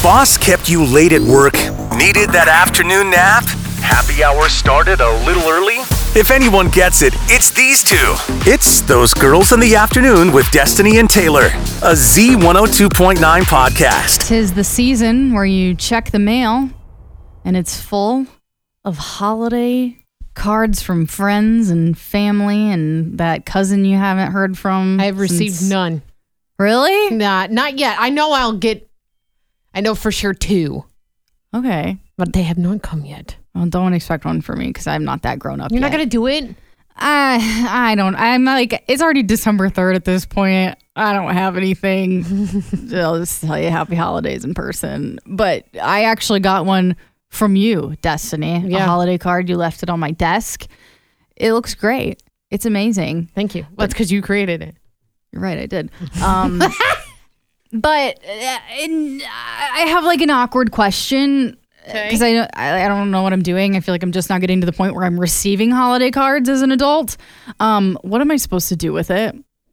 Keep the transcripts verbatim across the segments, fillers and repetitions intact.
boss kept you late at work? Needed that afternoon nap? Happy hour started a little early? If anyone gets it, it's these two. It's Those Girls in the Afternoon with Destiny and Taylor, a Z one oh two point nine podcast. 'Tis the season where you check the mail, and it's full of holiday cards from friends and family and that cousin you haven't heard from. I've received since... none. Really? Nah, not yet. I know I'll get, I know for sure two. Okay. But they have not come yet. Well, don't expect one for me because I'm not that grown up You're yet. not going to do it? I, I don't. I'm like, it's already December third at this point. I don't have anything. I'll just tell you happy holidays in person. But I actually got one from you, Destiny. Yeah. A holiday card. You left it on my desk. It looks great. It's amazing. Thank you. Well, that's because you created it. You're right, I did. Um, but uh, in, I have like an awkward question. Because Okay. I, I don't know what I'm doing. I feel like I'm just not getting to the point where I'm receiving holiday cards as an adult. Um, what am I supposed to do with it?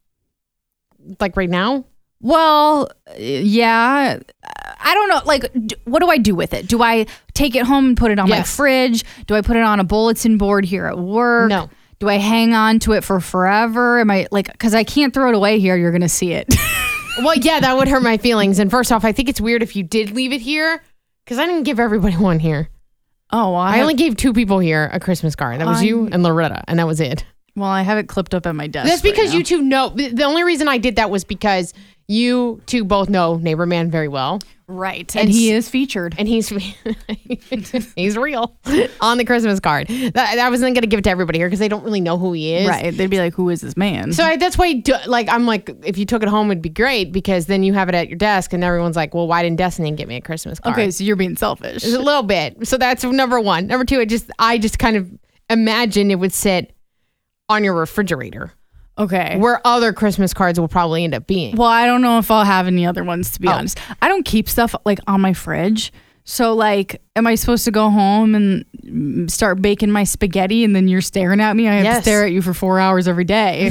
Like right now? Well, yeah. I don't know. Like, d- what do I do with it? Do I take it home and put it on my Yes. fridge? Do I put it on a bulletin board here at work? No. Do I hang on to it for forever? Am I like, because I can't throw it away here. You're going to see it. Well, yeah, that would hurt my feelings. And first off, I think it's weird if you did leave it here because I didn't give everybody one here. Oh, well, I, I only gave two people here a Christmas card. That was I- you and Loretta, and that was it. well, I have it clipped up at my desk. That's right because now. you two know. The only reason I did that was because you two both know Neighbor Man very well. Right. And And he s- is featured. And he's he's real on the Christmas card. That, I wasn't going to give it to everybody here because they don't really know who he is. Right. They'd be like, who is this man? So I, that's why, do, like, I'm like, if you took it home, it'd be great because then you have it at your desk and everyone's like, well, why didn't Destiny get me a Christmas card? Okay, so you're being selfish. It's a little bit. So that's number one. Number two, it just I just kind of imagine it would sit on your refrigerator Okay. where other Christmas cards will probably end up being. Well, I don't know if I'll have any other ones, to be Oh. honest. I don't keep stuff like on my fridge. So, like, am I supposed to go home and mm, start baking my spaghetti and then you're staring at me? I have Yes. to stare at you for four hours every day.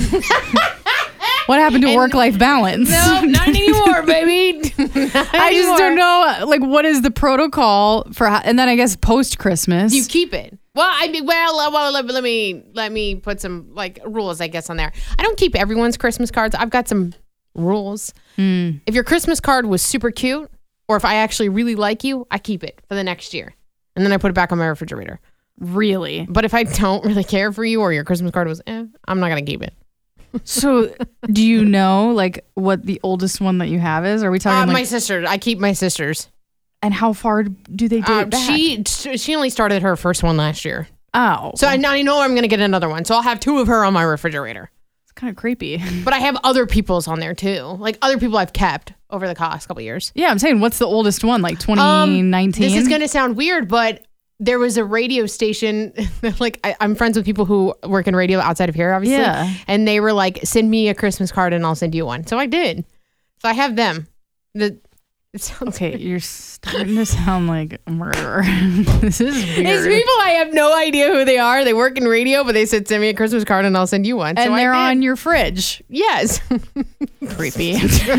What happened to work-life balance? No, not anymore, baby. I just don't know, like, what is the protocol for, how, and then I guess post-Christmas. You keep it. Well, I mean, well, uh, well let, let me let me put some like rules, I guess, on there. I don't keep everyone's Christmas cards. I've got some rules. Mm. If your Christmas card was super cute, or if I actually really like you, I keep it for the next year, and then I put it back on my refrigerator. Really? But if I don't really care for you, or your Christmas card was, eh, I'm not gonna keep it. So, do you know, like, what the oldest one that you have is? Are we talking Uh, like, my sister, I keep my sister's. and how far do they date Uh, back? she she only started her first one last year, oh. so I now I know I'm gonna get another one. So I'll have two of her on my refrigerator. It's kind of creepy. But I have other people's on there too, like other people I've kept over the past couple years. Yeah, I'm saying, what's the oldest one? Like twenty nineteen? Um, this is gonna sound weird, but there was a radio station. Like I, I'm friends with people who work in radio outside of here, obviously. Yeah. And they were like, "Send me a Christmas card, and I'll send you one." So I did. So I have them. The it sounds Okay, you're starting to sound like a murderer. This is weird. It's people I have no idea who they are. They work in radio, but they said, "Send me a Christmas card, and I'll send you one." and so they're I did. on your fridge. Yes. Creepy.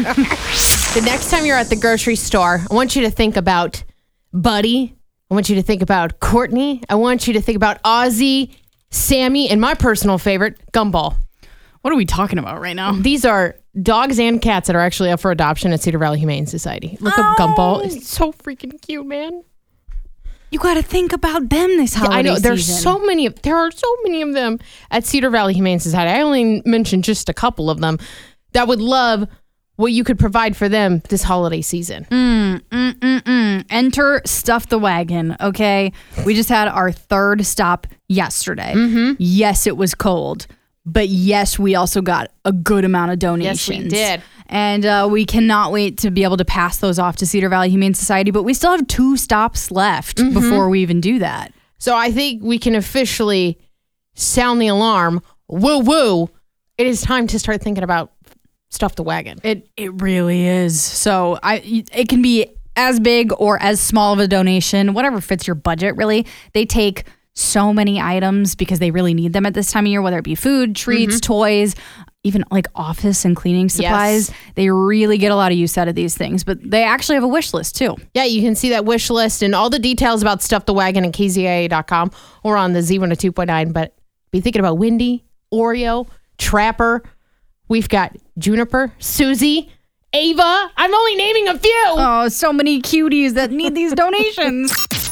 The next time you're at the grocery store, I want you to think about Buddy. I want you to think about Courtney. I want you to think about Ozzy, Sammy, and my personal favorite, Gumball. What are we talking about right now? These are dogs and cats that are actually up for adoption at Cedar Valley Humane Society. Look up Gumball. It's so freaking cute, man. You got to think about them this holiday I know there's season. so many of there are so many of them at Cedar Valley Humane Society. I only mentioned just a couple of them that would love what you could provide for them this holiday season. Mm, mm, mm, mm. Enter Stuff the Wagon, okay? We just had our third stop yesterday. Mm-hmm. Yes, it was cold. But yes, we also got a good amount of donations. Yes, we did. And uh, we cannot wait to be able to pass those off to Cedar Valley Humane Society. But we still have two stops left Mm-hmm. before we even do that. So I think we can officially sound the alarm. Woo woo. It is time to start thinking about Stuff the Wagon. It it really is. So I it can be as big or as small of a donation, whatever fits your budget, really. They take so many items because they really need them at this time of year, whether it be food, treats, Mm-hmm. toys. even like office and cleaning supplies. Yes. They really get a lot of use out of these things, but they actually have a wish list too. Yeah, you can see that wish list and all the details about Stuff the Wagon at K Z I A dot com or on the Z one oh two point nine. But be thinking about Wendy, Oreo, Trapper. We've got Juniper, Susie, Ava. I'm only naming a few. Oh, so many cuties that need these donations.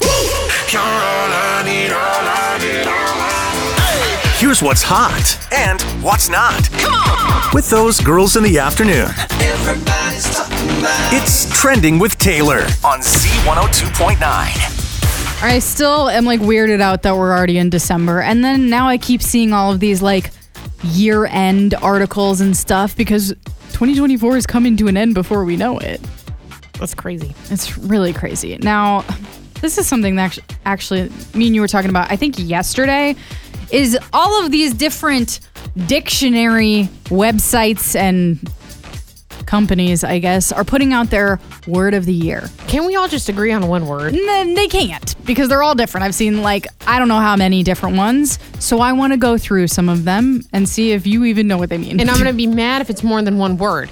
Here's what's hot and what's not. Come on! With those girls in the afternoon. Everybody's talking about. It's Trending with Taylor on Z one oh two point nine. I still am like weirded out that we're already in December. And then now I keep seeing all of these like year-end articles and stuff because twenty twenty-four is coming to an end before we know it. That's crazy. It's really crazy. Now, this is something that actually, me and you were talking about, I think yesterday, is all of these different dictionary websites and companies, I guess, are putting out their word of the year. Can we all just agree on one word? N- they can't because they're all different. I've seen like, I don't know how many different ones. So I want to go through some of them and see if you even know what they mean. And I'm going to be mad if it's more than one word.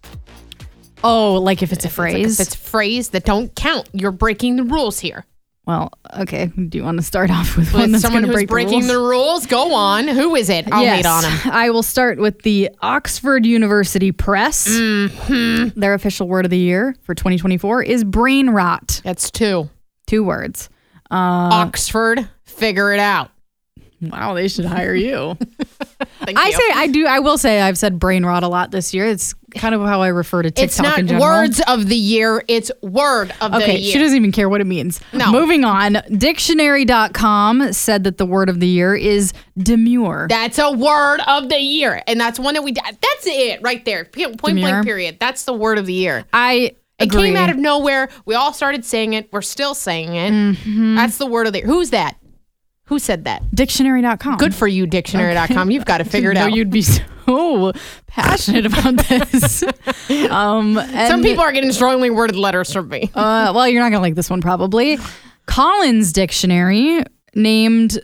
Oh, like if it's a If phrase? it's a phrase that don't count. You're breaking the rules here. Well, okay. Do you want to start off with, With one that's someone going to who's break breaking the the rules? rules, go on. Who is it? I'll yes, hate on him. I will start with the Oxford University Press. Mm-hmm. Their official word of the year for twenty twenty-four is brain rot. That's two. Two words. Uh, Oxford, figure it out. wow, they should hire you. Thank I you. say, I do, I will say I've said brain rot a lot this year. It's kind of how I refer to TikTok It's not in general. words of the year. It's word of the Okay, year. she doesn't even care what it means. No. Moving on. Dictionary dot com said that the word of the year is demure. That's a word of the year. And that's one that we, that's it right there. Point Demure. blank period. That's the word of the year. I It agree. came out of nowhere. We all started saying it. We're still saying it. Mm-hmm. That's the word of the year. Who's that? Who said that? Dictionary dot com. Good for you, dictionary dot com. You've got to figure it Didn't know out. You'd be so passionate about this. um, and, Some people are getting strongly worded letters from me. Uh, well, you're not going to like this one probably. Collins Dictionary named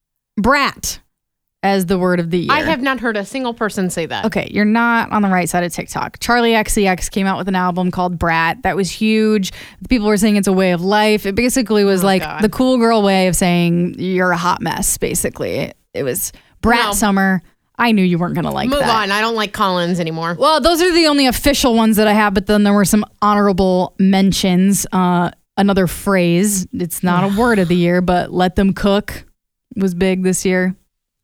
brat as the word of the year. I have not heard a single person say that. Okay, you're not on the right side of TikTok. Charlie X C X came out with an album called Brat. That was huge. People were saying it's a way of life. It basically was Oh, like God. the cool girl way of saying you're a hot mess, basically. It was Brat No. Summer. I knew you weren't going to like Move that. on. I don't like Collins anymore. Well, those are the only official ones that I have, but then there were some honorable mentions. Uh, another phrase, it's not a word of the year, but let them cook was big this year.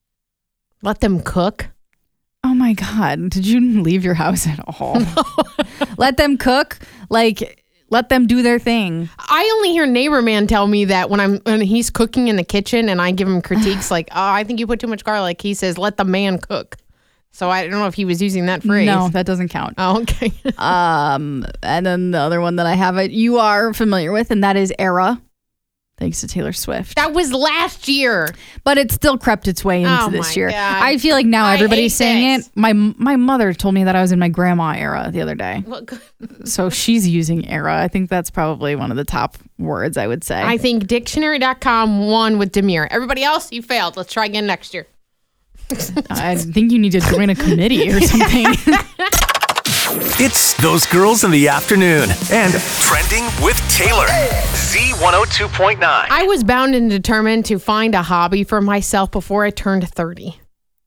Let them cook. Oh my God. Did you leave your house at all? Let them cook. Like, let them do their thing. I only hear neighbor man tell me that when I'm when he's cooking in the kitchen and I give him critiques like, oh, I think you put too much garlic. He says, let the man cook. So I don't know if he was using that phrase. No, that doesn't count. Oh, okay. Um, and then the other one that I have it you are familiar with, and that is era. Thanks to Taylor Swift. That was last year. But it still crept its way into Oh this my year. God. I feel like now I everybody's hate saying this. it. My my mother told me that I was in my grandma era the other day. So she's using era. I think that's probably one of the top words I would say. I think dictionary dot com won with demure. Everybody else, you failed. Let's try again next year. I think you need to join a committee or something. It's those girls in the afternoon and Trending with Taylor. Z one oh two point nine. I was bound and determined to find a hobby for myself before I turned thirty.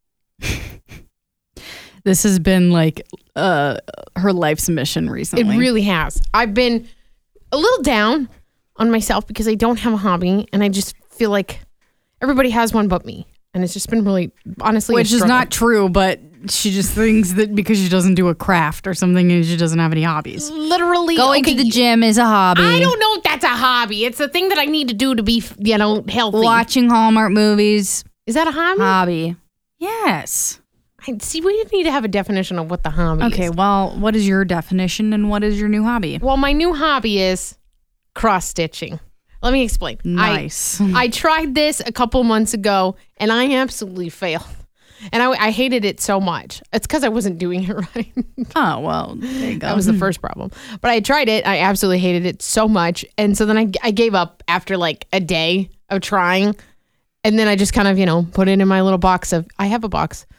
This has been like uh, her life's mission It recently. really has. I've been a little down on myself because I don't have a hobby and I just feel like everybody has one but me. And it's just been really, honestly, a Which is struggle. not true, but she just thinks that because she doesn't do a craft or something, she doesn't have any hobbies. literally Going okay, to the gym is a hobby. I don't know if that's a hobby. It's a thing that I need to do to be, you know, healthy. Watching Hallmark movies, Is that a hobby? hobby. Yes. I, see, we need to have a definition of what the hobby is. Okay, well, what is your definition and what is your new hobby? Well, my new hobby is cross stitching. Let me explain. Nice. I, I tried this a couple months ago and I absolutely failed. And I, I hated it so much. It's because I wasn't doing it right. Oh, well, there you go. That was the first problem. But I tried it. I absolutely hated it so much. And so then I, I gave up after like a day of trying. And then I just kind of, you know, put it in my little box of, I have a box.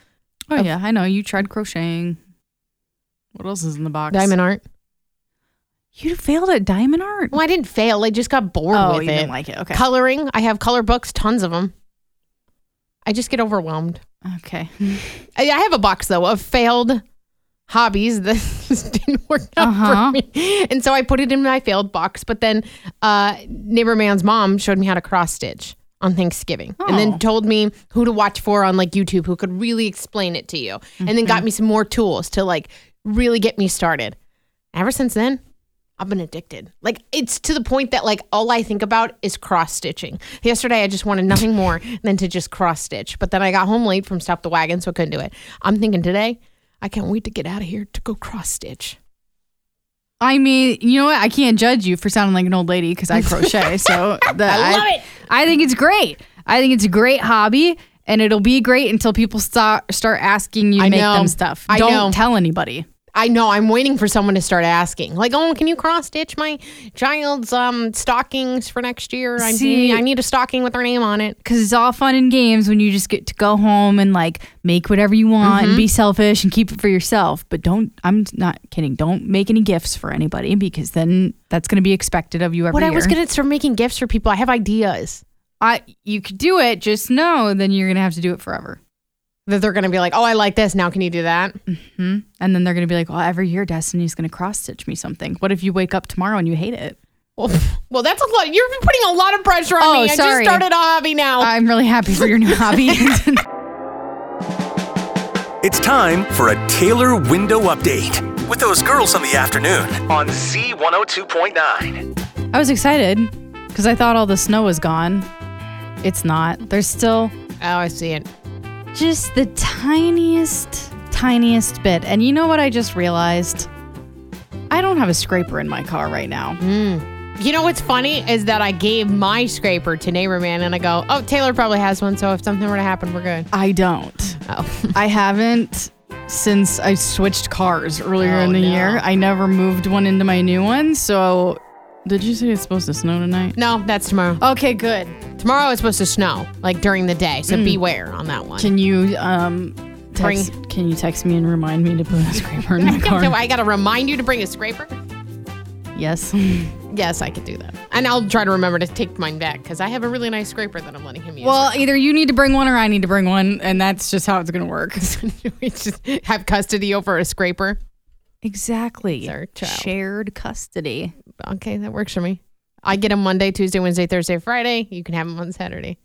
Oh, yeah. I know. You tried crocheting. What else is in the box? Diamond art. You failed at diamond art? Well, I didn't fail. I just got bored Oh, with you it. didn't like it. Okay. Coloring. I have color books, tons of them. I just get overwhelmed. Okay. I I have a box, though, of failed hobbies that just didn't work out Uh-huh. for me. And so I put it in my failed box. But then uh, neighbor man's mom showed me how to cross stitch on Thanksgiving and Oh. then told me who to watch for on like YouTube who could really explain it to you. And then got me some more tools to like really get me started. Ever since then, I've been addicted. Like it's to the point that like all I think about is cross stitching. Yesterday, I just wanted nothing more than to just cross stitch. But then I got home late from Stop the Wagon, so I couldn't do it. I'm thinking today, I can't wait to get out of here to go cross stitch. I mean, you know what? I can't judge you for sounding like an old lady because I crochet. So the, I love it. I think it's great. I think it's a great hobby, and it'll be great until people start start asking you to I make know. them stuff. I Don't know. tell anybody. I know. I'm waiting for someone to start asking. Like, oh, can you cross stitch my child's um stockings for next year? I See- need, I need a stocking with her name on it. Because it's all fun and games when you just get to go home and like make whatever you want Mm-hmm. and be selfish and keep it for yourself. But don't, I'm not kidding, don't make any gifts for anybody because then that's going to be expected of you every What year. I was gonna start making gifts for people. I have ideas I, you could do it, just know then you're going to have to do it forever. that they're gonna be like, oh, I like this. Now can you do that? Hmm? And then they're going to be like, well, every year Destiny's going to cross stitch me something. What if you wake up tomorrow and you hate it? Well, well, that's a lot. You're putting a lot of pressure on Oh, me. I sorry. just started a hobby now. I'm really happy for your new hobby. It's time for a Taylor window update with those girls in the afternoon on Z one oh two point nine. I was excited because I thought all the snow was gone. It's not. There's still oh, I see it. just the tiniest, tiniest bit. And you know what I just realized? I don't have a scraper in my car right now. You know what's funny is that I gave my scraper to neighbor man, and I go, oh, Taylor probably has one. So if something were to happen, we're good. I don't. Oh, I haven't since I switched cars earlier Oh, in the no. year. I never moved one into my new one. So, did you say it's supposed to snow tonight? no, that's tomorrow. Okay, good. Tomorrow it's supposed to snow, like during the day. So Mm. beware on that one. Can you um text, can you text me and remind me to put a scraper in my car? I got to remind you to bring a scraper? Yes. Yes, I could do that. And I'll try to remember to take mine back because I have a really nice scraper that I'm letting him use. Well, either you need to bring one or I need to bring one, and that's just how it's going to work. we just have custody over a scraper. Exactly. It's our child. Shared custody. Okay, that works for me. I get them Monday, Tuesday, Wednesday, Thursday, Friday. You can have them on Saturday.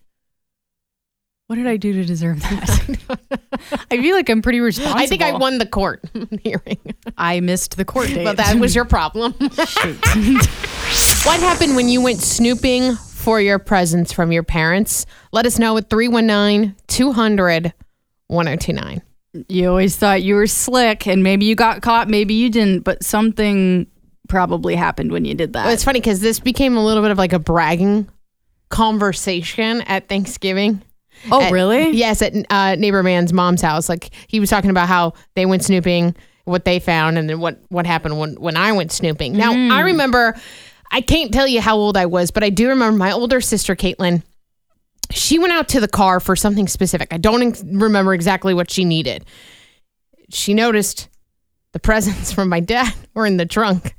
What did I do to deserve that? I feel like I'm pretty responsible. I think I won the court hearing. I missed the court date. Well, that was your problem. Shoot. What happened when you went snooping for your presents from your parents? Let us know at three one nine, two hundred, one oh two nine. You always thought you were slick, and maybe you got caught, maybe you didn't, but something probably happened when you did that. Well, it's funny because this became a little bit of like a bragging conversation at Thanksgiving. oh, At- really? Yes, at uh, neighbor man's mom's house. Like he was talking about how they went snooping, what they found, and then what what happened when when I went snooping. Now I remember, I can't tell you how old I was, but I do remember my older sister Caitlin. She went out to the car for something specific. I don't ex- remember exactly what she needed. She noticed the presents from my dad were in the trunk.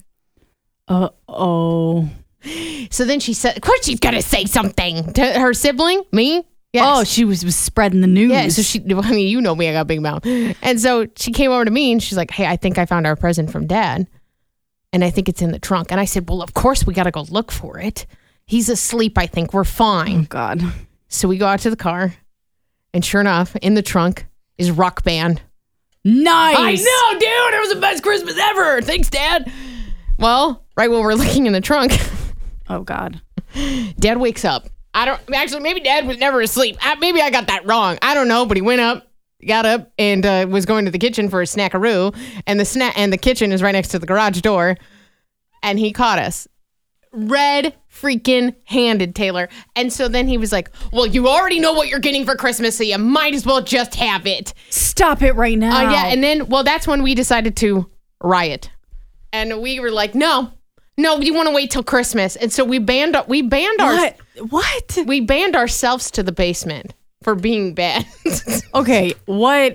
Uh oh. So then she said, of course she's going to say something to her sibling, me. Yes. Oh, she was, was spreading the news. Yeah, so she, I mean, you know me, I got a big mouth. And so she came over to me and she's like, hey, I think I found our present from dad. And I think it's in the trunk. And I said, well, of course we got to go look for it. He's asleep, I think. We're Oh, fine. God. So we go out to the car. And sure enough, in the trunk is Rock Band. Nice. I know, dude. It was the best Christmas ever. Thanks, Dad. Well, right when we're looking in the trunk, Oh, God. Dad wakes up. I don't, actually, maybe Dad was never asleep. I, maybe I got that wrong. I don't know, but he went up, got up, and uh, was going to the kitchen for a snackaroo. And the snack and the kitchen is right next to the garage door. And he caught us. Red freaking handed, Taylor. And so then he was like, well, you already know what you're getting for Christmas, so you might as well just have it. Stop it right now. Oh, yeah. And then, well, that's when we decided to riot. And we were like, no, no, you want to wait till Christmas. And so we banned, we banned our, What? What? we banned ourselves to the basement for being bad. Okay, what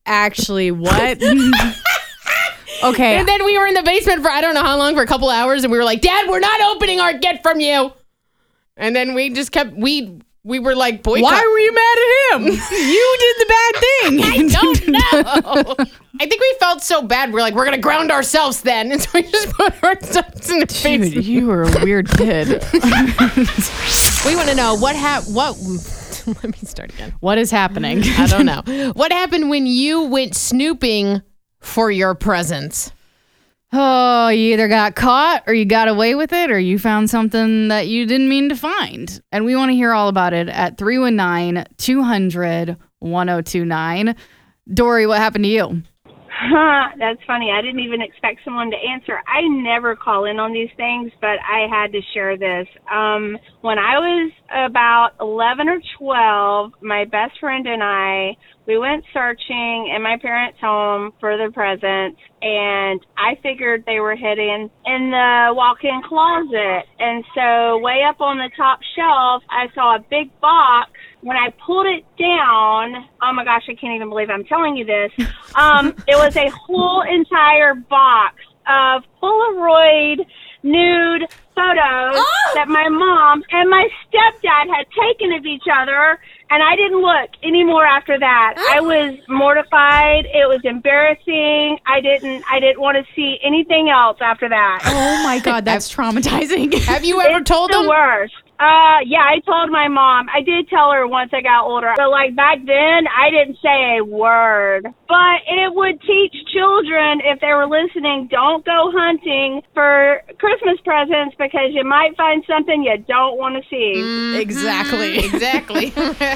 Actually, what? Okay. And then we were in the basement for I don't know how long, for a couple hours, and we were like, Dad, we're not opening our gift from you. And then we just kept, we we were like, boycott. Why were you mad at him? You did the bad thing. I don't know. I think we felt so bad. We're like, we're going to ground ourselves then. And so we just put ourselves in the Dude, basement. you were a weird kid. We want to know what happened. What? Let me start again. What is happening? I don't know. What happened when you went snooping for your presents? Oh, you either got caught or you got away with it or you found something that you didn't mean to find. And we want to hear all about it at three one nine, two hundred, ten twenty-nine. Dory, what happened to you? Huh, that's funny. I didn't even expect someone to answer. I never call in on these things, but I had to share this. Um, when I was about eleven or twelve, my best friend and I, we went searching in my parents' home for the presents, and I figured they were hidden in the walk-in closet. And so way up on the top shelf, I saw a big box. When I pulled it down, oh my gosh, I can't even believe I'm telling you this. Um, it was a whole entire box of Polaroid nude photos oh! that my mom and my stepdad had taken of each other, and I didn't look anymore after that. Oh. I was mortified. It was embarrassing. I didn't I didn't want to see anything else after that. Oh my God, that's traumatizing. Have you ever it's told the them? Worst. Uh, yeah, I told my mom. I did tell her once I got older. But, like, back then, I didn't say a word. But it would teach children, if they were listening, don't go hunting for Christmas presents because you might find something you don't want to see. Mm-hmm. Exactly. Exactly.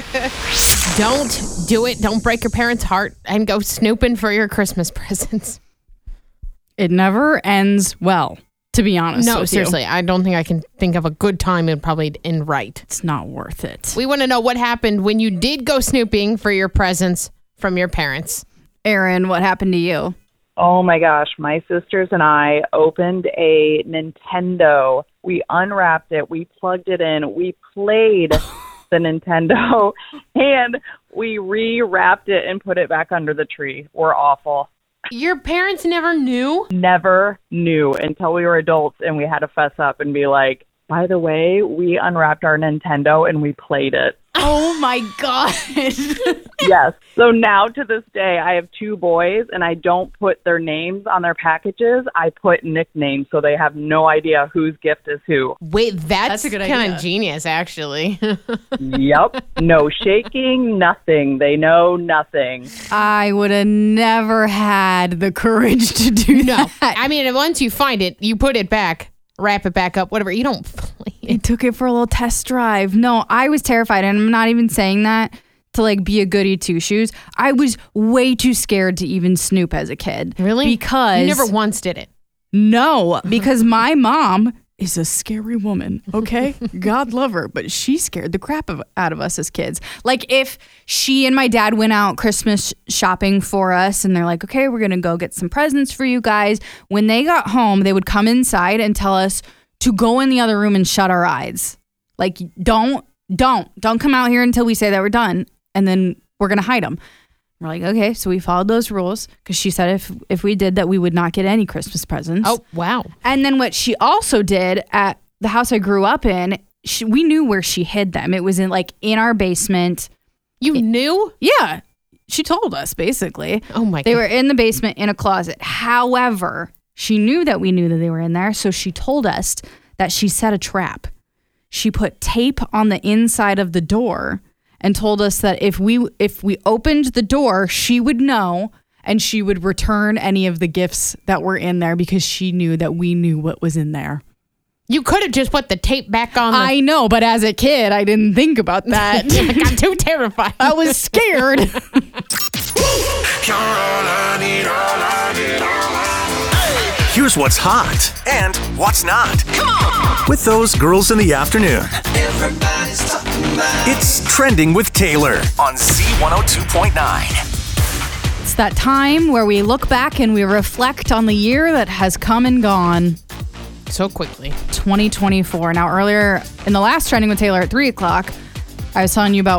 Don't do it. Don't break your parents' heart and go snooping for your Christmas presents. It never ends well. To be honest no, with seriously, you. I don't think I can think of a good time it would probably end right. It's not worth it. We want to know what happened when you did go snooping for your presents from your parents. Aaron, what happened to you? Oh my gosh, my sisters and I opened a Nintendo. We unwrapped it, we plugged it in, we played the Nintendo, and we rewrapped it and put it back under the tree. We're awful. Your parents never knew? Never knew until we were adults and we had to fess up and be like, by the way, we unwrapped our Nintendo and we played it. Oh my God. Yes. So now to this day, I have two boys and I don't put their names on their packages. I put nicknames so they have no idea whose gift is who. Wait, that's, that's a good kind idea. of genius, actually. Yep. No shaking, nothing. They know nothing. I would have never had the courage to do No. that. I mean, once you find it, you put it back. Wrap it back up, whatever. You don't play it. I took it for a little test drive. No, I was terrified. And I'm not even saying that to like be a goody two shoes. I was way too scared to even snoop as a kid. Really? Because you never once did it. No, because my mom is a scary woman, okay? God love her, but she scared the crap of, out of us as kids. Like if she and my dad went out Christmas shopping for us and they're like, okay, we're going to go get some presents for you guys. When they got home, they would come inside and tell us to go in the other room and shut our eyes. Like, don't, don't, don't come out here until we say that we're done. And then we're going to hide them. We're like, okay, so we followed those rules because she said if if we did that, we would not get any Christmas presents. Oh, wow. And then what she also did at the house I grew up in, she, we knew where she hid them. It was in like in our basement. You it, knew? Yeah. She told us basically. Oh my God. They were in the basement in a closet. However, she knew that we knew that they were in there. So she told us that she set a trap. She put tape on the inside of the door and told us that if we if we opened the door, she would know and she would return any of the gifts that were in there because she knew that we knew what was in there. You could have just put the tape back on. The- I know, but as a kid, I didn't think about that. I got too terrified. I was scared. Here's what's hot and what's not. Come on! With those girls in the afternoon. Everybody's talking about it. It's Trending with Taylor on Z one oh two point nine. It's that time where we look back and we reflect on the year that has come and gone. So quickly. twenty twenty-four. Now, earlier in the last Trending with Taylor at three o'clock, I was telling you about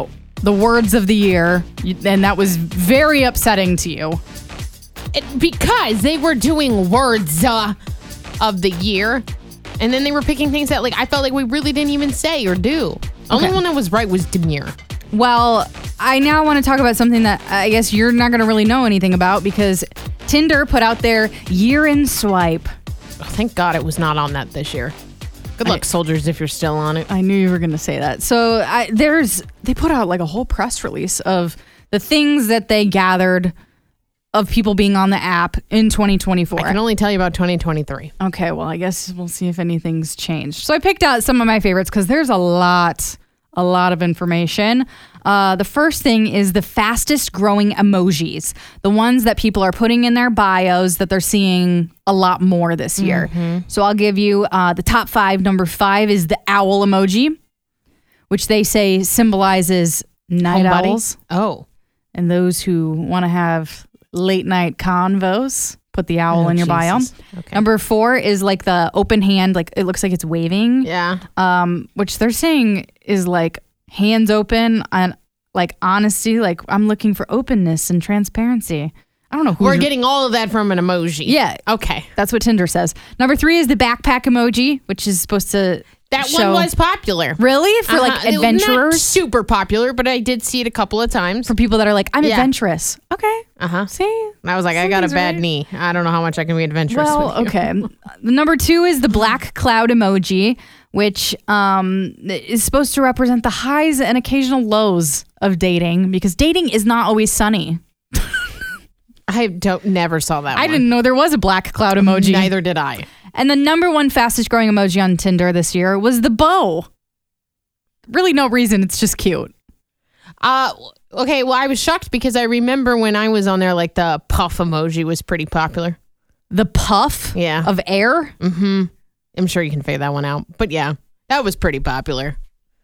the words of the year, and that was very upsetting to you. It, because they were doing words uh, of the year, and then they were picking things that like I felt like we really didn't even say or do. The Okay. only one that was right was demure. Well, I now want to talk about something that I guess you're not going to really know anything about because Tinder put out their year in swipe. Oh, thank God it was not on that this year. Good luck, I- soldiers, if you're still on it. I knew you were going to say that. So I, there's they put out like a whole press release of the things that they gathered of people being on the app in twenty twenty-four. I can only tell you about twenty twenty-three. Okay, well, I guess we'll see if anything's changed. So I picked out some of my favorites because there's a lot, a lot of information. Uh, the first thing is the fastest growing emojis, the ones that people are putting in their bios that they're seeing a lot more this year. So I'll give you uh, the top five. Number five is the owl emoji, which they say symbolizes night Homebody? owls Oh. and those who want to have late night convos. Put the owl Oh, in your bio. Jesus. Okay. Number four is like the open hand, like it looks like it's waving. Yeah. Um, which they're saying is like hands open and like honesty. Like I'm looking for openness and transparency. I don't know who We're getting all of that from an emoji. Yeah. Okay. That's what Tinder says. Number three is the backpack emoji, which is supposed to That show, one was popular. really for like Uh-huh. Not adventurers, super popular, but I did see it a couple of times. for people that are like I'm Yeah. adventurous. Okay, Uh huh. see. And I was like, I got a Something's bad right. knee. I don't know how much I can be adventurous Well, with you. okay. The number two is the black cloud emoji, which um, is supposed to represent the highs and occasional lows of dating because dating is not always sunny. I don't never saw that I one. didn't know there was a black cloud emoji. Neither did I. And the number one fastest growing emoji on Tinder this year was the bow. Really, no reason. It's just cute. Uh, okay, well, I was shocked because I remember when I was on there, like the puff emoji was pretty popular. The puff Yeah. of air. Mm-hmm. I'm sure you can fade that one out. But yeah, that was pretty popular.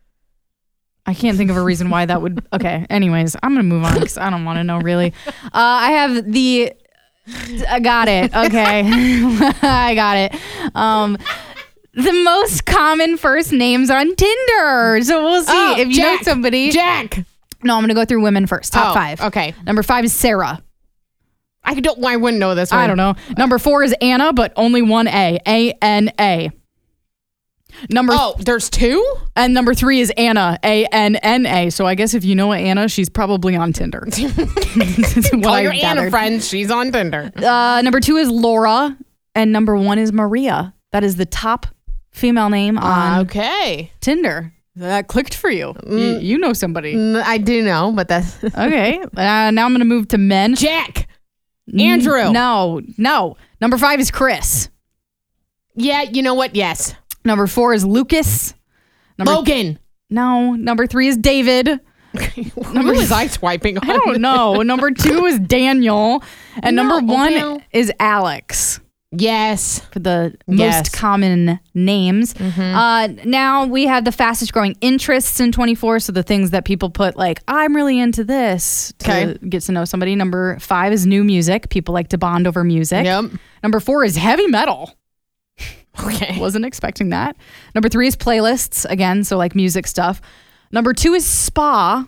I can't think of a reason why that would. Okay. Anyways, I'm going to move on because I don't want to know really. Uh, I have the. I got it. Okay. I got it. Um, the most common first names on Tinder. So we'll see Oh, if you Jack. know somebody. Jack. No, I'm going to go through women first. Top Oh, five. Okay. Number five is Sarah. I don't. I wouldn't know this one. I don't know. Number four is Anna, but only one A. A N A. Number Oh, there's two? and number three is Anna. A N N A. So I guess if you know Anna, she's probably on Tinder. That's what Call I your Anna gathered. friend. She's on Tinder. Uh, number two is Laura, and number one is Maria. That is the top female name on Okay. Tinder. That clicked for you. you. You know somebody. Mm, I do know, but that's Okay. Uh, now I'm going to move to men. Jack. Andrew. No, no. Number five is Chris. Yeah, you know what? Yes. Number four is Lucas. Number Logan. No. Number three is David. Who was I swiping on? I don't know. Number two is Daniel. And No, number one no. is Alex. Yes. For the Yes. most common names. Uh, now we have the fastest growing interests in twenty-four. So the things that people put like, I'm really into this to Okay. get to know somebody. Number five is new music. People like to bond over music. Yep. Number four is heavy metal. Okay. Wasn't expecting that. Number three is playlists. Again, so like music stuff. Number two is spa.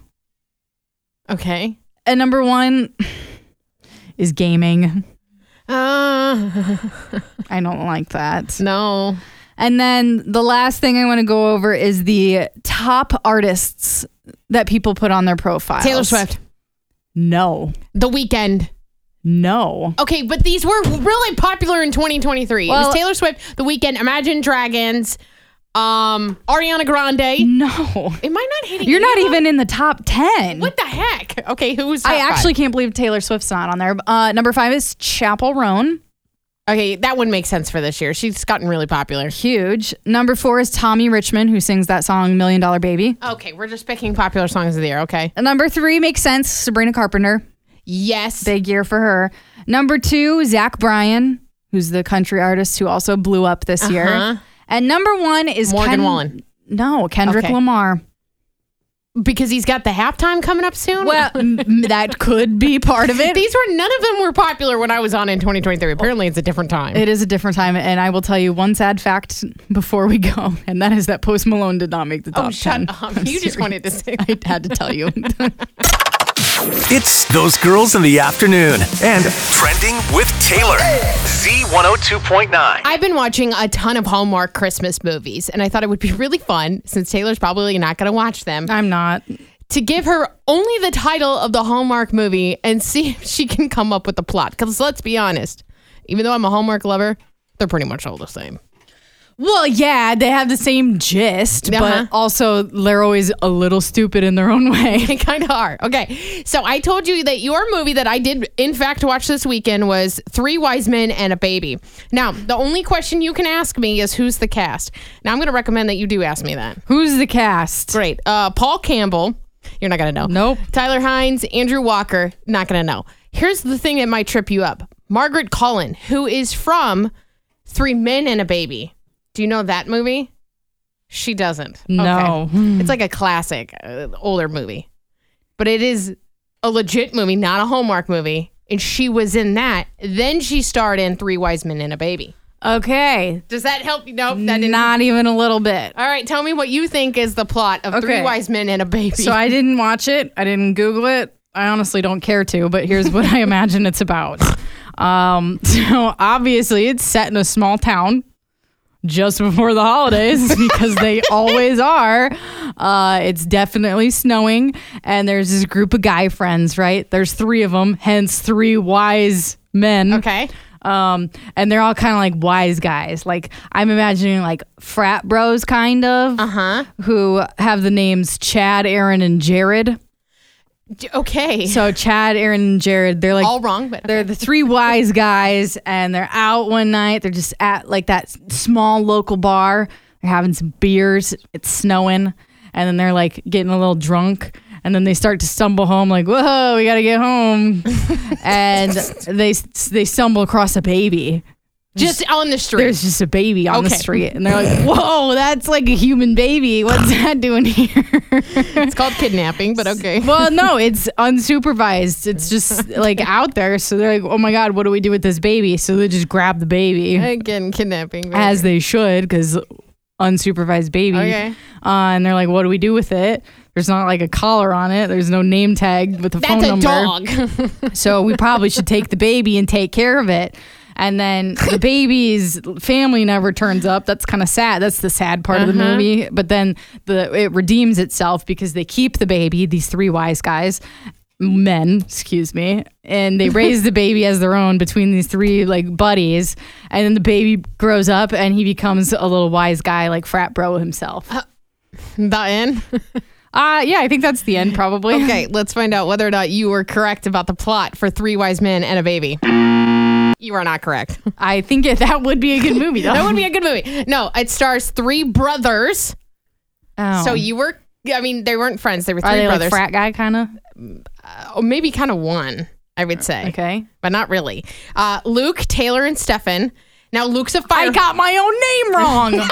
Okay. And number one is gaming. Uh, I don't like that. no. And then the last thing I want to go over is the top artists that people put on their profiles. Taylor Swift. No. The Weeknd. No. Okay, but these were really popular in twenty twenty-three. it Well- was Taylor Swift, The Weeknd, Imagine Dragons, um, Ariana Grande. No. Am I not hitting? You're any not of them? even in the top ten. What the heck? Okay, who's? I top five? actually can't believe Taylor Swift's not on there. Uh, number five is Chappell Roan. Okay, that one makes sense for this year. She's gotten really popular. Huge. Number four is Tommy Richmond, who sings that song Million Dollar Baby. Okay, we're just picking popular songs of the year. Okay. And number three makes sense. Sabrina Carpenter. Yes. Big year for her. Number two, Zach Bryan, who's the country artist who also blew up this Uh-huh. year. And number one is Morgan Ken- Wallen. No, Kendrick Okay. Lamar. Because he's got the halftime coming up soon? Well, m- that could be part of it. These were, none of them were popular when I was on in twenty twenty-three. Apparently it's a different time. It is a different time, and I will tell you one sad fact before we go, and that is that Post Malone did not make the top oh, shut ten. up. You just wanted to say I had to tell you. It's Those Girls in the Afternoon and Trending with Taylor. Z one oh two point nine. I've been watching a ton of Hallmark Christmas movies, and I thought it would be really fun, since Taylor's probably not going to watch them, I'm not. to give her only the title of the Hallmark movie and see if she can come up with the plot. Because let's be honest, even though I'm a Hallmark lover, they're pretty much all the same. Well, yeah, they have the same gist, Uh-huh. but also they're always a little stupid in their own way. They kind of are. Okay, so I told you that your movie that I did, in fact, watch this weekend was Three Wise Men and a Baby. Now, the only question you can ask me is who's the cast. Now, I'm going to recommend that you do ask me that. Who's the cast? Great. Uh, Paul Campbell. You're not going to know. Nope. Tyler Hines, Andrew Walker. Not going to know. Here's the thing that might trip you up. Margaret Cullen, who is from Three Men and a Baby. Do you know that movie? She doesn't. No. Okay. It's like a classic, uh, older movie. But it is a legit movie, not a Hallmark movie. And she was in that. Then she starred in Three Wise Men and a Baby. Okay. Does that help you? Nope. That didn't. Not even a little bit. All right. Tell me what you think is the plot of Three Okay. Wise Men and a Baby. So I didn't watch it. I didn't Google it. I honestly don't care to, but here's what I imagine it's about. Um, so obviously it's set in a small town just before the holidays because they always are. Uh, it's definitely snowing, and there's this group of guy friends, right? There's three of them, hence three wise men. Okay. Um, and they're all kind of like wise guys. Like I'm imagining like frat bros, kind of, Uh-huh. who have the names Chad, Aaron, and Jared. D- Okay. So Chad, Aaron, and Jared, they're like all wrong, but they're the three wise guys, and they're out one night. They're just at like that small local bar. They're having some beers. It's snowing, and then they're like getting a little drunk, and then they start to stumble home. Like, whoa, we gotta get home, and they they stumble across a baby. just on the street. There's just a baby on the Okay. street, and they're like, whoa, that's like a human baby. What's that doing here? It's called kidnapping, but okay. Well, no, it's unsupervised. It's just like out there. So they're like, oh my God, what do we do with this baby? So they just grab the baby, Again, kidnapping. but- as they should, because unsupervised baby. Okay. Uh, and they're like, what do we do with it? There's not like a collar on it. There's no name tag with a phone That's a number. dog. So we probably should take the baby and take care of it. And then the baby's family never turns up. That's kind of sad. That's the sad part of the Uh-huh. movie. But then the it redeems itself because they keep the baby, these three wise guys, men, excuse me, and they raise the baby as their own between these three like buddies. And then the baby grows up and he becomes a little wise guy like frat bro himself. The end. Uh yeah, I think that's the end probably. Okay, let's find out whether or not you were correct about the plot for Three Wise Men and a Baby. You are not correct. I think it, that would be a good movie though. That would be a good movie. No, it stars three brothers. Oh. So you were, I mean, they weren't friends. They were Are three they brothers. like frat guy kind of? Oh, maybe kind of one, I would say. Okay. But not really. Uh, Luke, Taylor, and Stefan. Now, Luke's a fire. I got my own name wrong.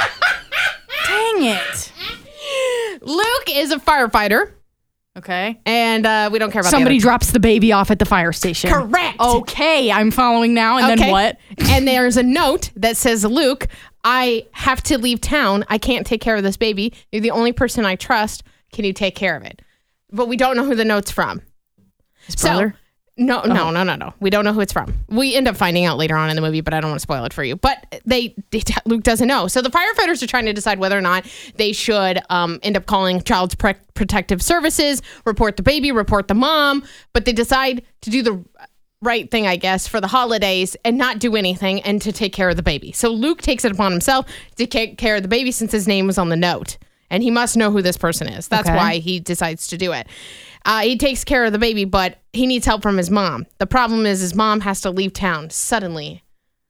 Dang it. Luke is a firefighter, Okay. and uh, we don't care about Somebody the drops the baby off at the fire station. other. Correct. Okay, I'm following now. And then what? And there's a note that says, Luke, I have to leave town. I can't take care of this baby. You're the only person I trust. Can you take care of it? But we don't know who the note's from. His brother? So, no, no, no, no, no. We don't know who it's from. We end up finding out later on in the movie, but I don't want to spoil it for you. But they, they Luke doesn't know. So the firefighters are trying to decide whether or not they should um, end up calling Child Pre- Protective Services, report the baby, report the mom. But they decide to do the right thing, I guess, for the holidays and not do anything and to take care of the baby. So Luke takes it upon himself to take care of the baby since his name was on the note. And he must know who this person is. That's Okay. why he decides to do it. Uh, he takes care of the baby, but he needs help from his mom. The problem is his mom has to leave town suddenly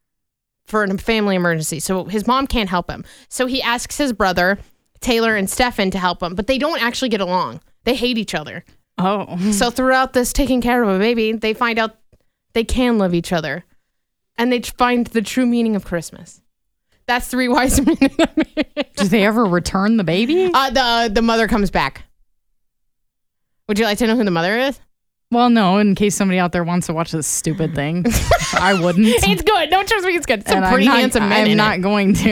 for a family emergency. So his mom can't help him. So he asks his brother, Taylor and Stefan, to help him, but they don't actually get along. They hate each other. Oh. So throughout this taking care of a baby, they find out they can love each other. And they find the true meaning of Christmas. That's Three Wise Men. Do they ever return the baby? Uh, the the mother comes back. Would you like to know who the mother is? Well, no, in case somebody out there wants to watch this stupid thing, I wouldn't. It's good. Don't trust me. It's good. It's And a pretty I'm not, handsome man I'm in not it. going to.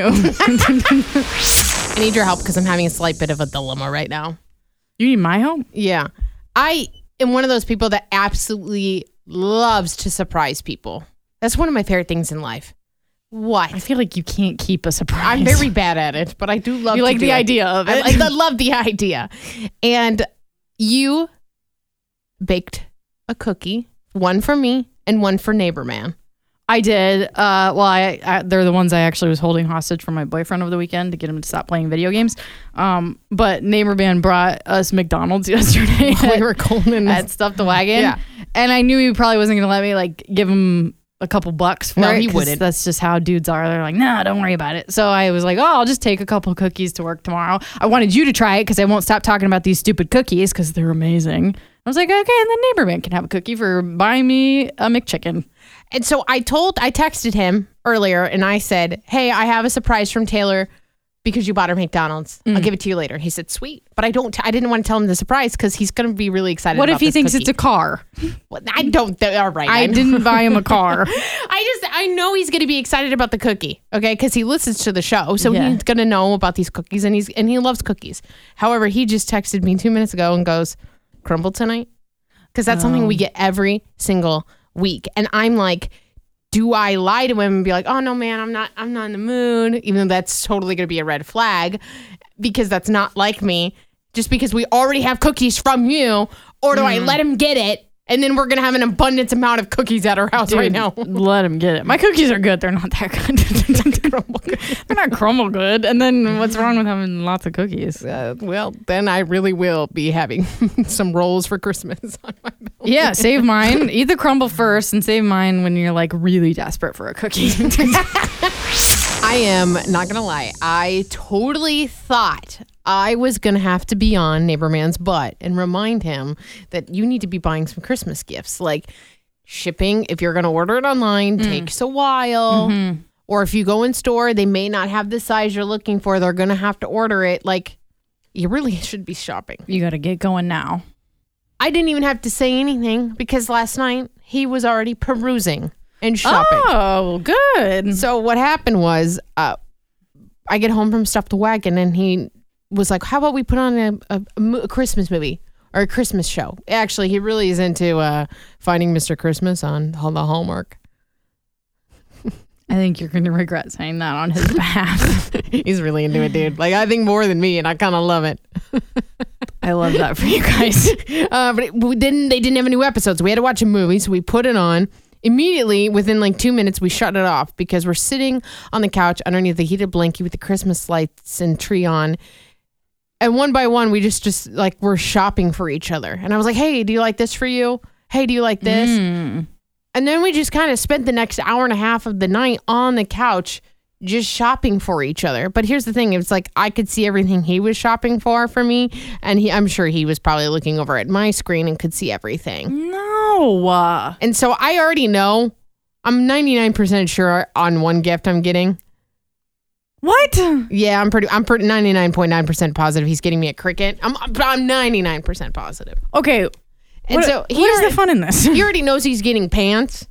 I need your help because I'm having a slight bit of a dilemma right now. You need my help? Yeah. I am one of those people that absolutely loves to surprise people. That's one of my favorite things in life. What? I feel like you can't keep a surprise. I'm very bad at it, but I do love You to like do the it. idea of I, it. I love the idea. And you baked a cookie, one for me and one for Neighbor Man. I did. Uh, well, I, I they're the ones I actually was holding hostage for my boyfriend over the weekend to get him to stop playing video games. Um, but Neighbor Man brought us McDonald's yesterday. We were golden at Stuff the Wagon. Yeah. And I knew he probably wasn't going to let me like give him a couple bucks for No, it. he 'cause wouldn't. That's just how dudes are. They're like, nah, don't worry about it. So I was like, oh, I'll just take a couple cookies to work tomorrow. I wanted you to try it because I won't stop talking about these stupid cookies because they're amazing. I was like, okay, and then Neighbor Man can have a cookie for buying me a McChicken. And so I told, I texted him earlier and I said, hey, I have a surprise from Taylor because you bought her McDonald's. Mm. I'll give it to you later. He said, sweet. But I don't, I didn't want to tell him the surprise because he's going to be really excited What about if he this thinks cookie. it's a car? Well, I don't, th- all right. I know. didn't buy him a car. I just, I know he's going to be excited about the cookie, okay? Because he listens to the show, so Yeah. he's going to know about these cookies, and he's and he loves cookies. However, he just texted me two minutes ago and goes, "Crumble tonight," because that's something we get every single week, and I'm like, do I lie to him and be like, "Oh no, man, I'm not, I'm not in the mood," even though that's totally going to be a red flag, because that's not like me. Just because we already have cookies from you, or do I let him get it? And then we're going to have an abundance amount of cookies at our house Dude, right now. Let him get it. My cookies are good. They're not that good. They're not crumble good. And then what's wrong with having lots of cookies? Uh, well, then I really will be having some rolls for Christmas on my belly. Yeah, save mine. Eat the crumble first and save mine when you're like really desperate for a cookie. I am not going to lie. I totally thought I was going to have to be on Neighbor Man's butt and remind him that you need to be buying some Christmas gifts. Like shipping, if you're going to order it online, takes a while. Mm-hmm. Or if you go in store, they may not have the size you're looking for. They're going to have to order it. Like, you really should be shopping. You got to get going now. I didn't even have to say anything because last night he was already perusing and shopping. Oh, good. So what happened was uh, I get home from Stuff the Wagon and he was like, how about we put on a, a, a mo- a Christmas movie or a Christmas show? Actually, he really is into uh, Finding Mister Christmas on the Hallmark. I think you're going to regret saying that on his behalf. He's really into it, dude. Like, I think more than me, and I kind of love it. I love that for you guys. Uh, but it, we didn't. They didn't have any new episodes. We had to watch a movie, so we put it on. Immediately, within like two minutes, we shut it off because we're sitting on the couch underneath the heated blanket with the Christmas lights and tree on. And one by one, we just, just like, we're shopping for each other. And I was like, hey, do you like this for you? Hey, do you like this? Mm. And then we just kind of spent the next hour and a half of the night on the couch just shopping for each other. But here's the thing. It's like I could see everything he was shopping for for me. And he, I'm sure he was probably looking over at my screen and could see everything. No. Uh, And so I already know. I'm ninety-nine percent sure on one gift I'm getting. what? Yeah, I'm pretty. I'm pretty ninety-nine point nine percent positive he's getting me a Cricut. I'm I'm ninety-nine percent positive. Okay. And what, so he what is already- the fun in this? He already knows he's getting pants.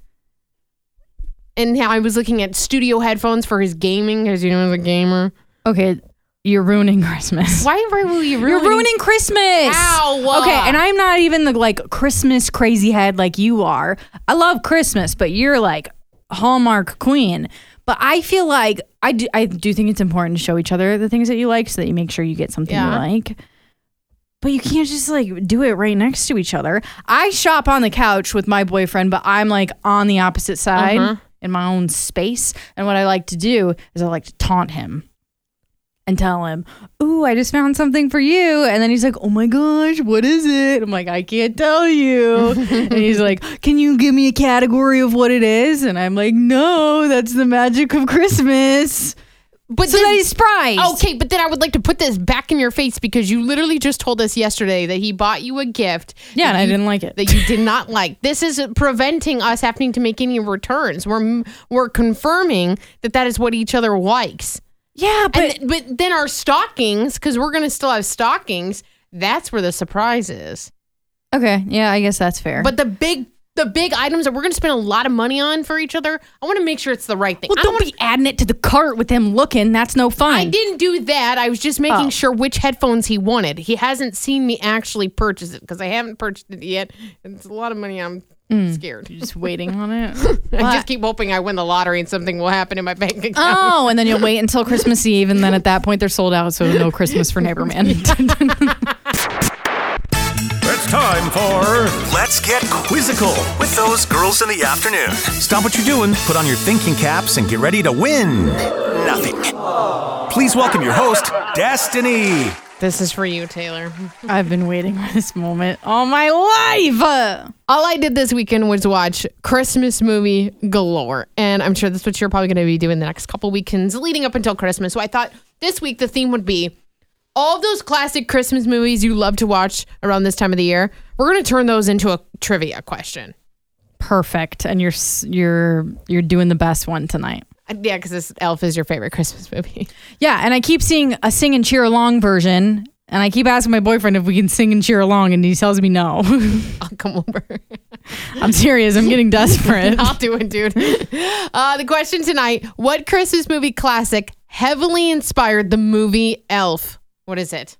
And I was looking at studio headphones for his gaming because you know he's a gamer. Okay, you're ruining Christmas. Why were you ruining? You're ruining Christmas. Ow. Okay, and I'm not even the like Christmas crazy head like you are. I love Christmas, but you're like Hallmark queen. But I feel like I do, I do think it's important to show each other the things that you like so that you make sure you get something Yeah. you like. But you can't just like do it right next to each other. I shop on the couch with my boyfriend, but I'm like on the opposite side Uh-huh. in my own space. And what I like to do is I like to taunt him and tell him, ooh, I just found something for you. And then he's like, oh my gosh, what is it? I'm like, I can't tell you. And he's like, can you give me a category of what it is? And I'm like, no, that's the magic of Christmas. But So then- that he's surprised. Okay, but then I would like to put this back in your face because you literally just told us yesterday that he bought you a gift. Yeah, that and I you- didn't like it. That you did not like. This is preventing us having to make any returns. We're we're confirming that that is what each other likes. Yeah, but And th- but then our stockings, because we're gonna still have stockings. That's where the surprise is. Okay, yeah, I guess that's fair. But the big the big items that we're going to spend a lot of money on for each other, I want to make sure it's the right thing. well, I don't wanna, be adding it to the cart with him looking. That's no fun. I didn't do that. I was just making Oh. sure which headphones he wanted. He hasn't seen me actually purchase it because I haven't purchased it yet. It's a lot of money. I'm scared. Just waiting on it. I just keep hoping I win the lottery and something will happen in my bank account. Oh, and then you'll wait until Christmas Eve, and then at that point they're sold out, so no Christmas for Neighborman. It's time for Let's Get Quizzical with those girls in the afternoon. Stop what you're doing, put on your thinking caps, and get ready to win nothing. Please welcome your host, Destiny. This is for you, Taylor. I've been waiting for this moment all my life. All I did this weekend was watch Christmas movie galore. And I'm sure that's what you're probably going to be doing the next couple weekends leading up until Christmas. So I thought this week the theme would be all of those classic Christmas movies you love to watch around this time of the year. We're going to turn those into a trivia question. Perfect, and you're s- you're you're doing the best one tonight. Uh, Yeah, because this Elf is your favorite Christmas movie. Yeah, and I keep seeing a sing and cheer along version, and I keep asking my boyfriend if we can sing and cheer along, and he tells me no. I'll come over. I'm serious. I'm getting desperate. I'll do it, dude. Uh, the question tonight, what Christmas movie classic heavily inspired the movie Elf? What is it?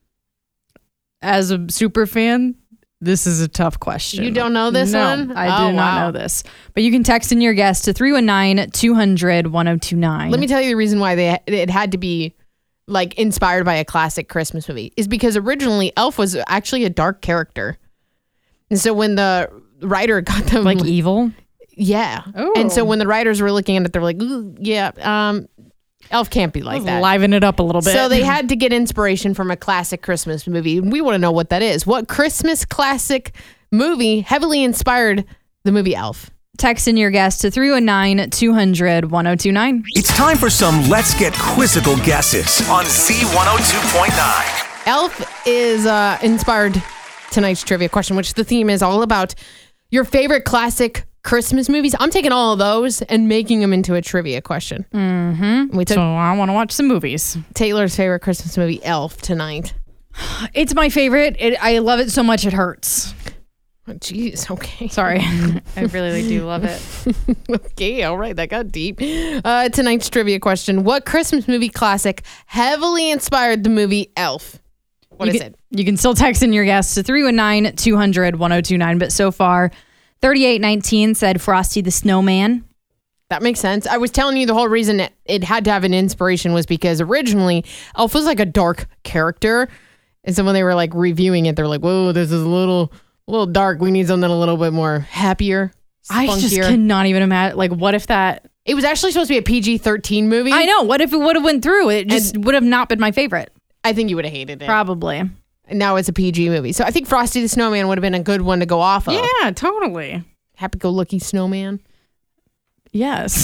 As a super fan, this is a tough question. You don't know this no, one? I Oh, do not wow. know this. But you can text in your guess to three one nine, two hundred, ten twenty-nine. Let me tell you the reason why they it had to be like inspired by a classic Christmas movie is because originally Elf was actually a dark character. And so when the writer got them like evil. yeah. Oh. And so when the writers were looking at it, they were like, ooh, yeah, um, Elf can't be like that. Liven it up a little bit. So they had to get inspiration from a classic Christmas movie. We want to know what that is. What Christmas classic movie heavily inspired the movie Elf? text in your guess to three one nine, two hundred, ten twenty-nine. It's time for some Let's Get Quizzical guesses on Z one oh two point nine. Elf is uh, inspired tonight's trivia question, which the theme is all about your favorite classic Christmas movies. I'm taking all of those and making them into a trivia question. Mm-hmm. We took So I want to watch some movies. Taylor's favorite Christmas movie, Elf, tonight. It's my favorite. It, I love it so much it hurts. Oh, jeez, okay. Sorry. I really do love it. Okay, all right, that got deep. Uh, tonight's trivia question. What Christmas movie classic heavily inspired the movie Elf? What you is can, it? You can still text in your guess to three one nine, two hundred, ten twenty-nine. But so far, thirty-eight nineteen said Frosty the Snowman. That makes sense. I was telling you the whole reason it, it had to have an inspiration was because originally Elf was like a dark character. And so when they were like reviewing it, they're like, whoa, this is a little, a little dark. We need something a little bit more happier, I just spunkier. cannot even imagine. Like, what if that... It was actually supposed to be a P G thirteen movie. I know. What if it would have went through? It just would have not been my favorite. I think you would have hated it. Probably. And now it's a P G movie. So I think Frosty the Snowman would have been a good one to go off of. Yeah, totally. Happy-go-lucky snowman. Yes.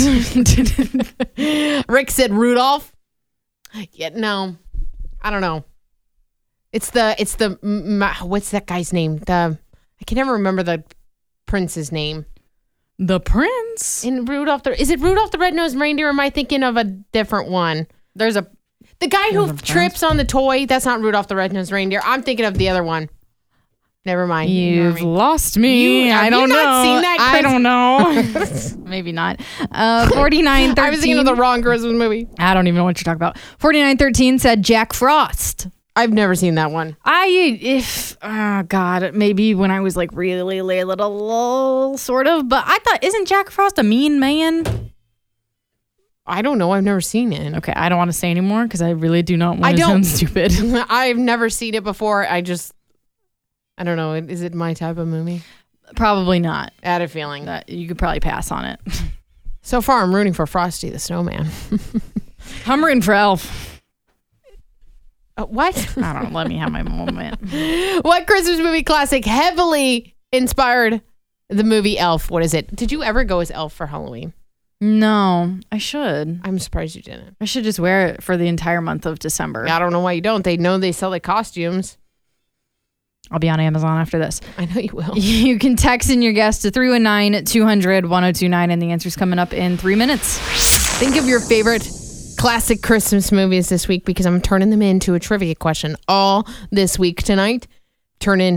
Rick said Rudolph. Yeah, no, I don't know. It's the it's the m- m- what's that guy's name? The I can never remember the prince's name. The Prince. In Rudolph the is it Rudolph the Red-Nosed Reindeer? Or am I thinking of a different one? There's a... The guy who the Prince? trips on the toy. That's not Rudolph the Red-Nosed Reindeer. I'm thinking of the other one. Never mind. You've Ignore me. lost me. You- have I you don't not know. seen that, I Chris? don't know. Maybe not. Uh, forty-nine thirteen. I was thinking of the wrong Christmas movie. I don't even know what you're talking about. forty-nine thirteen said Jack Frost. I've never seen that one. I, if, oh God, maybe when I was like really little, sort of, but I thought, isn't Jack Frost a mean man? I don't know. I've never seen it. Okay, I don't want to say anymore because I really do not I want to don't- sound stupid. I've never seen it before. I just, I don't know. Is it my type of movie? Probably not. I had a feeling. That you could probably pass on it. So far, I'm rooting for Frosty the Snowman. I'm rooting for Elf. Uh, what? I don't know. Let me have my moment. What Christmas movie classic heavily inspired the movie Elf? What is it? Did you ever go as Elf for Halloween? No, I should. I'm surprised you didn't. I should just wear it for the entire month of December. I don't know why you don't. They know they sell the costumes. I'll be on Amazon after this. I know you will. You can text in your guess to three one nine, two hundred, ten twenty-nine, and the answer's coming up in three minutes. Think of your favorite classic Christmas movies this week because I'm turning them into a trivia question all this week tonight. Turn in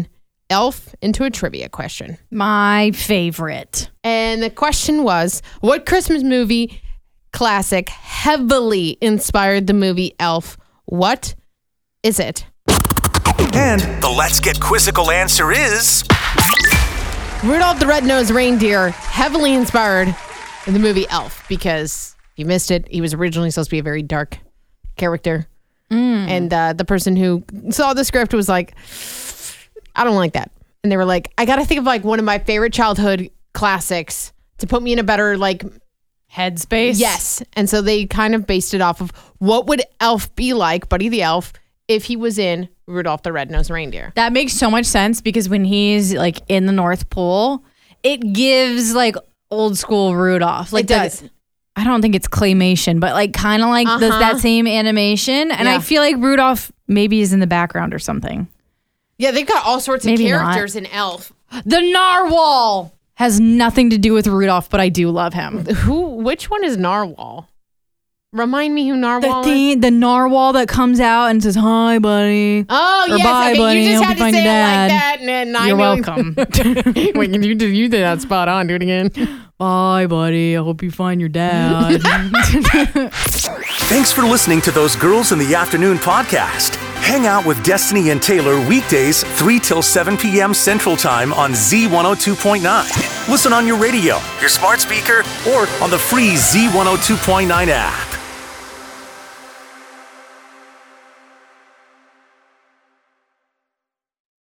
Elf into a trivia question. My favorite. And the question was, what Christmas movie classic heavily inspired the movie Elf? What is it? And the Let's Get Quizzical answer is... Rudolph the Red-Nosed Reindeer heavily inspired the movie Elf, because if you missed it, he was originally supposed to be a very dark character. Mm. And uh, the person who saw the script was like, I don't like that. And they were like, I got to think of like one of my favorite childhood classics to put me in a better like headspace. Yes. And so they kind of based it off of what would Elf be like, Buddy the Elf, if he was in Rudolph the Red-Nosed Reindeer. That makes so much sense, because when he's like in the North Pole, it gives like old school Rudolph. Like it does. The, I don't think it's claymation, but like kind of like uh-huh. the, that same animation. And yeah. I feel like Rudolph maybe is in the background or something. Yeah, they've got all sorts maybe of characters not. in Elf. The narwhal has nothing to do with Rudolph, but I do love him. Who? Which one is Narwhal? Remind me who Narwhal the is. thing, the narwhal that comes out and says, "Hi, buddy." Oh, or, yes. Bye, okay, buddy. you just Hope had to find say your it dad. like that. And then I You're know. welcome. Wait, you did, you did that spot on. Do it again. Bye, buddy. I hope you find your dad. Thanks for listening to Those Girls in the Afternoon podcast. Hang out with Destiny and Taylor weekdays three till seven p.m. Central Time on Z one oh two point nine. Listen on your radio, your smart speaker, or on the free Z one oh two point nine app.